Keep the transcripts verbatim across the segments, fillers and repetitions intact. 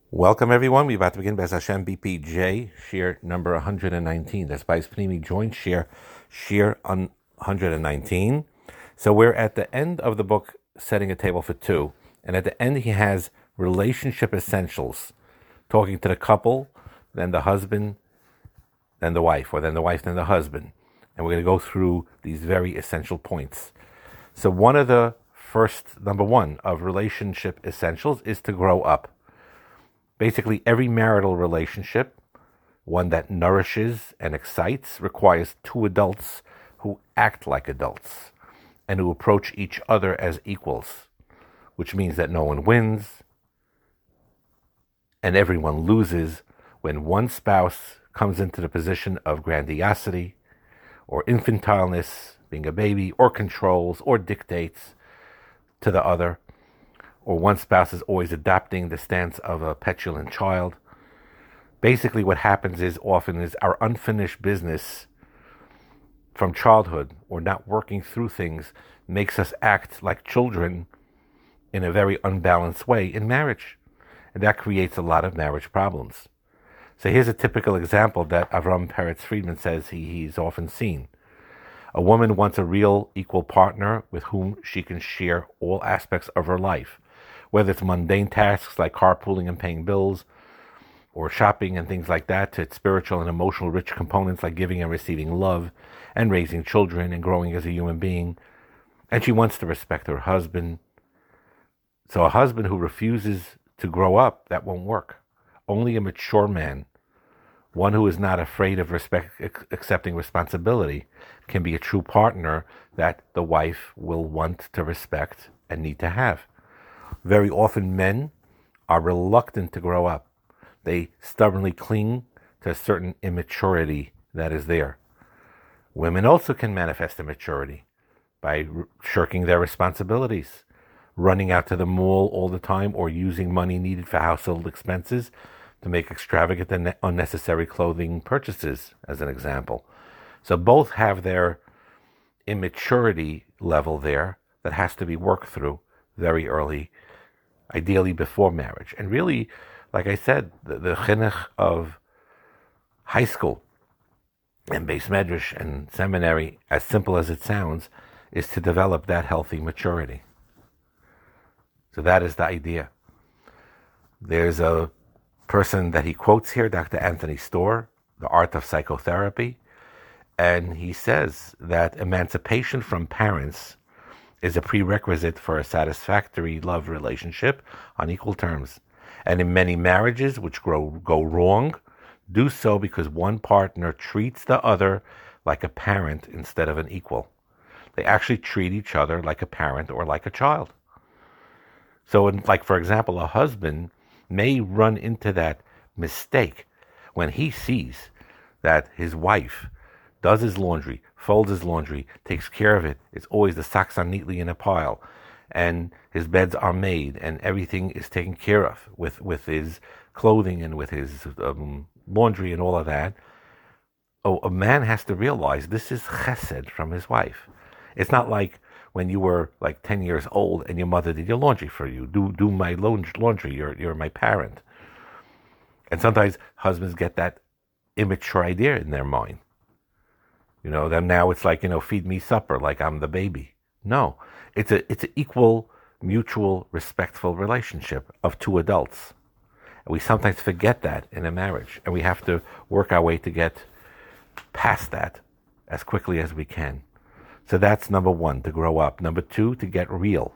Welcome, everyone. We're about to begin Bez Hashem B P J, Shir number one hundred nineteen. That's Bais Pnimi joint Shir, Shir on one hundred nineteen. So we're at the end of the book, setting a table for two. And at the end, he has relationship essentials, talking to the couple, then the husband, then the wife, or then the wife, then the husband. And we're going to go through these very essential points. So one of the first, number one, of relationship essentials is to grow up. Basically, every marital relationship, one that nourishes and excites, requires two adults who act like adults and who approach each other as equals, which means that no one wins and everyone loses when one spouse comes into the position of grandiosity or infantileness, being a baby, or controls or dictates to the other, or one spouse is always adopting the stance of a petulant child. Basically, what happens is often is our unfinished business from childhood or not working through things makes us act like children in a very unbalanced way in marriage. And that creates a lot of marriage problems. So here's a typical example that Avram Peretz Friedman says he, he's often seen. A woman wants a real equal partner with whom she can share all aspects of her life, whether it's mundane tasks like carpooling and paying bills, or shopping and things like that, to its spiritual and emotional rich components like giving and receiving love, and raising children and growing as a human being. And she wants to respect her husband. So a husband who refuses to grow up, that won't work. Only a mature man, one who is not afraid of respect, accepting responsibility, can be a true partner that the wife will want to respect and need to have. Very often men are reluctant to grow up. They stubbornly cling to a certain immaturity that is there. Women also can manifest immaturity by shirking their responsibilities, running out to the mall all the time, or using money needed for household expenses to make extravagant and unnecessary clothing purchases, as an example. So both have their immaturity level there that has to be worked through very early, ideally before marriage. And really, like I said, the, the chinuch of high school and beis medrash and seminary, as simple as it sounds, is to develop that healthy maturity. So that is the idea. There's a person that he quotes here, Doctor Anthony Storr, The Art of Psychotherapy, and he says that emancipation from parents is a prerequisite for a satisfactory love relationship on equal terms. And in many marriages which grow, go wrong, do so because one partner treats the other like a parent instead of an equal. They actually treat each other like a parent or like a child. So, in, like, for example, a husband may run into that mistake when he sees that his wife does his laundry, folds his laundry, takes care of it. It's always the socks are neatly in a pile, and his beds are made, and everything is taken care of with, with his clothing and with his um, laundry and all of that. Oh, a man has to realize this is chesed from his wife. It's not like when you were like ten years old and your mother did your laundry for you. Do do my laundry. You're you're my parent. And sometimes husbands get that immature idea in their mind. You know, then now it's like, you know, feed me supper like I'm the baby. No, it's a it's an equal, mutual, respectful relationship of two adults. And we sometimes forget that in a marriage, and we have to work our way to get past that as quickly as we can. So that's number one, to grow up. Number two, to get real.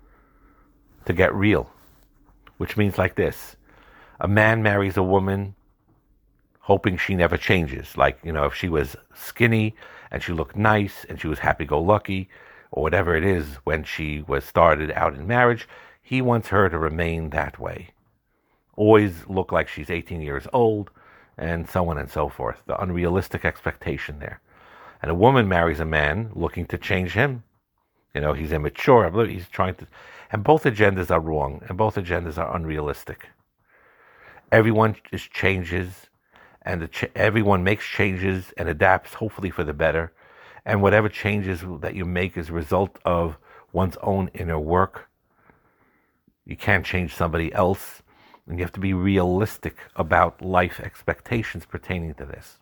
To get real, which means like this. A man marries a woman hoping she never changes. Like, you know, if she was skinny and she looked nice and she was happy-go-lucky or whatever it is when she was started out in marriage, he wants her to remain that way. Always look like she's eighteen years old, and so on and so forth. The unrealistic expectation there. And a woman marries a man looking to change him. You know, he's immature. He's trying to... And both agendas are wrong, and both agendas are unrealistic. Everyone is changes, and the ch- everyone makes changes and adapts, hopefully for the better. And whatever changes that you make is a result of one's own inner work. You can't change somebody else. And you have to be realistic about life expectations pertaining to this.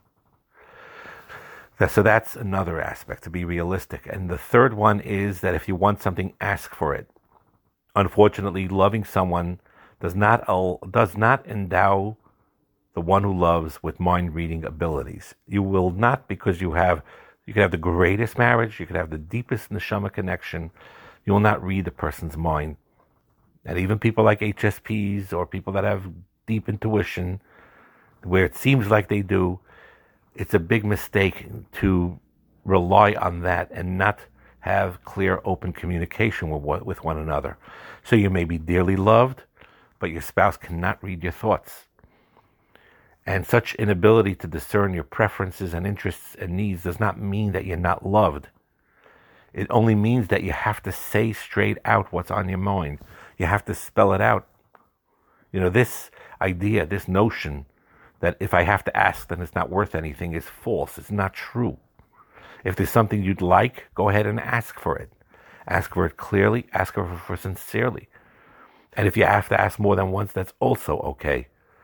So that's another aspect, to be realistic. And the third one is that if you want something, ask for it. Unfortunately, loving someone does not does not endow the one who loves with mind-reading abilities. You will not, because you have, you could have the greatest marriage, you could have the deepest neshama connection, you will not read the person's mind. And even people like H S Ps or people that have deep intuition, where it seems like they do, it's a big mistake to rely on that and not have clear, open communication with, with one another. So you may be dearly loved, but your spouse cannot read your thoughts. And such inability to discern your preferences and interests and needs does not mean that you're not loved. It only means that you have to say straight out what's on your mind. You have to spell it out. You know, this idea, this notion that if I have to ask, then it's not worth anything is false. It's not true. If there's something you'd like, go ahead and ask for it. Ask for it clearly, ask for it for sincerely. And if you have to ask more than once, that's also okay.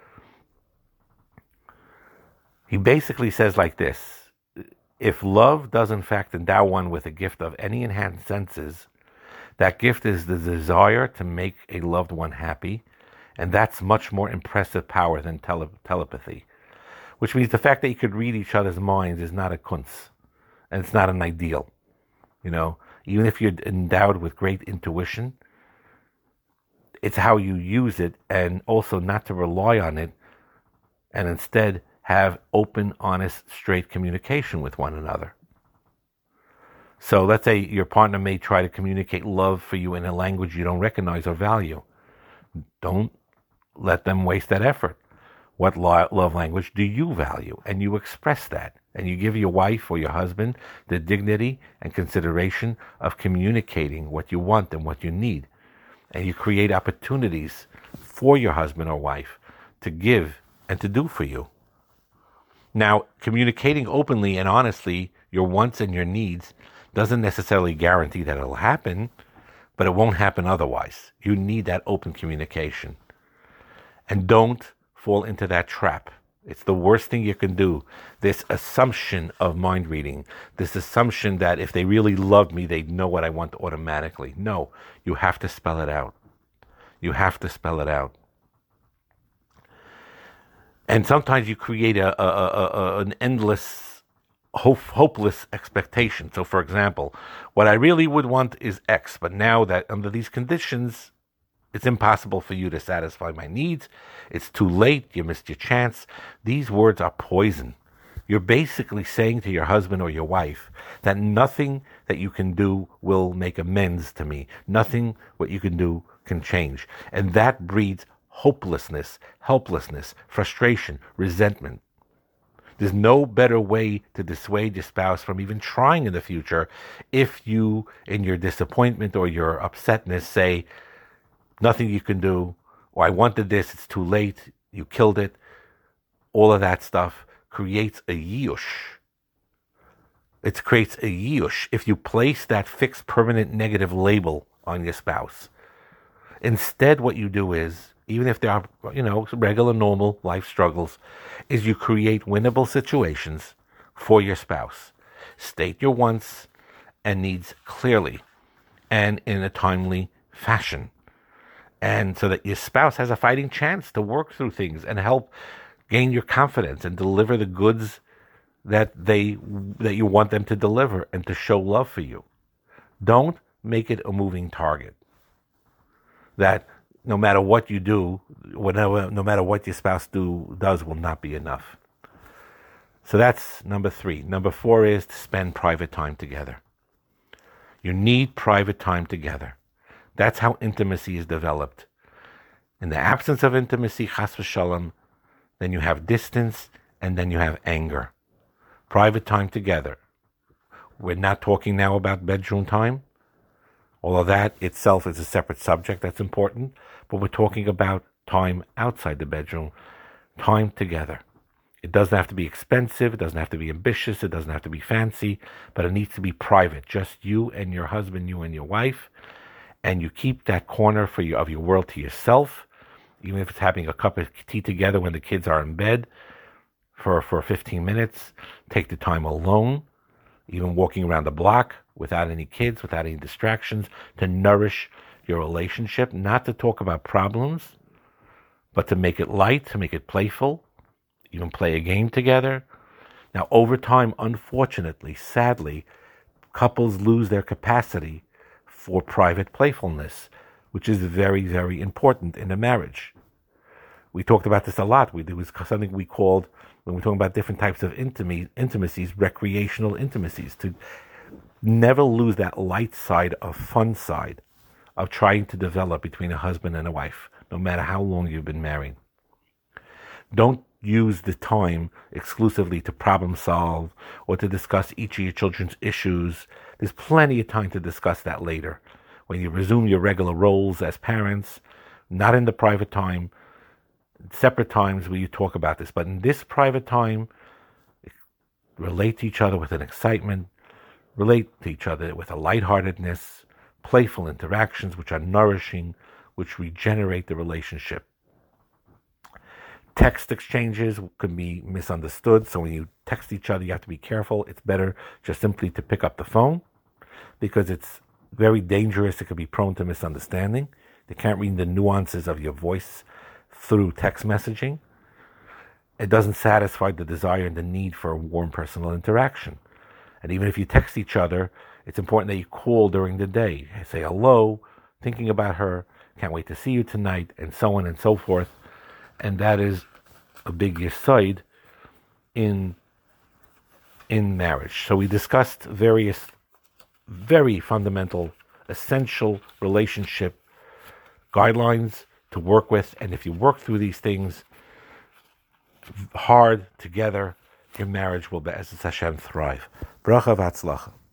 He basically says like this: if love does in fact endow one with a gift of any enhanced senses, that gift is the desire to make a loved one happy, and that's much more impressive power than tele- telepathy. Which means the fact that you could read each other's minds is not a kunz, and it's not an ideal. You know, even if you're endowed with great intuition, it's how you use it, and also not to rely on it, and instead have open, honest, straight communication with one another. So let's say your partner may try to communicate love for you in a language you don't recognize or value. Don't let them waste that effort. What love language do you value? And you express that. And you give your wife or your husband the dignity and consideration of communicating what you want and what you need. And you create opportunities for your husband or wife to give and to do for you. Now, communicating openly and honestly your wants and your needs doesn't necessarily guarantee that it'll happen, but it won't happen otherwise. You need that open communication. And don't fall into that trap. It's the worst thing you can do. This assumption of mind reading, this assumption that if they really loved me, they'd know what I want automatically. No, you have to spell it out. You have to spell it out. And sometimes you create a, a, a, a an endless, hope, hopeless expectation. So, for example, what I really would want is X, but now that under these conditions, it's impossible for you to satisfy my needs. It's too late. You missed your chance. These words are poison. You're basically saying to your husband or your wife that nothing that you can do will make amends to me. Nothing what you can do can change. And that breeds hopelessness, helplessness, frustration, resentment. There's no better way to dissuade your spouse from even trying in the future if you, in your disappointment or your upsetness, say, nothing you can do, or I wanted this, it's too late, you killed it. All of that stuff creates a yush. It creates a yush if you place that fixed, permanent negative label on your spouse. Instead, what you do is, even if there are, you know, regular, normal life struggles, is you create winnable situations for your spouse. State your wants and needs clearly and in a timely fashion. And so that your spouse has a fighting chance to work through things and help gain your confidence and deliver the goods that they that you want them to deliver and to show love for you. Don't make it a moving target. That no matter what you do, whenever, no matter what your spouse do does will not be enough. So that's number three. Number four is to spend private time together. You need private time together. That's how intimacy is developed. In the absence of intimacy, chas v'shalom, then you have distance and then you have anger. Private time together. We're not talking now about bedroom time. Although that itself is a separate subject that's important, but we're talking about time outside the bedroom, time together. It doesn't have to be expensive, it doesn't have to be ambitious, it doesn't have to be fancy, but it needs to be private. Just you and your husband, you and your wife, and you keep that corner for you of your world to yourself. even if it's having a cup of tea together when the kids are in bed for, for fifteen minutes. Take the time alone, even walking around the block without any kids, without any distractions, to nourish your relationship, not to talk about problems, but to make it light, to make it playful, even play a game together. Now, over time, unfortunately, sadly, couples lose their capacity for private playfulness, which is very, very important in a marriage. We talked about this a lot. We, there was something we called, when we're talking about different types of intimacy, intimacies, recreational intimacies, to never lose that light side of fun side of trying to develop between a husband and a wife, no matter how long you've been married. Don't use the time exclusively to problem solve or to discuss each of your children's issues. There's plenty of time to discuss that later, when you resume your regular roles as parents, not in the private time, separate times where you talk about this. But in this private time, relate to each other with an excitement, relate to each other with a lightheartedness, playful interactions which are nourishing, which regenerate the relationship. Text exchanges can be misunderstood, so when you text each other, you have to be careful. It's better just simply to pick up the phone, because it's very dangerous. It could be prone to misunderstanding. They can't read the nuances of your voice through text messaging. It doesn't satisfy the desire and the need for a warm personal interaction. And even if you text each other, it's important that you call during the day. Say hello, thinking about her, can't wait to see you tonight, and so on and so forth. And that is a big yesod in in marriage. So we discussed various very fundamental, essential relationship guidelines to work with. And if you work through these things hard together, your marriage will, Be'ezus Hashem, thrive. Bracha v'atzlacha.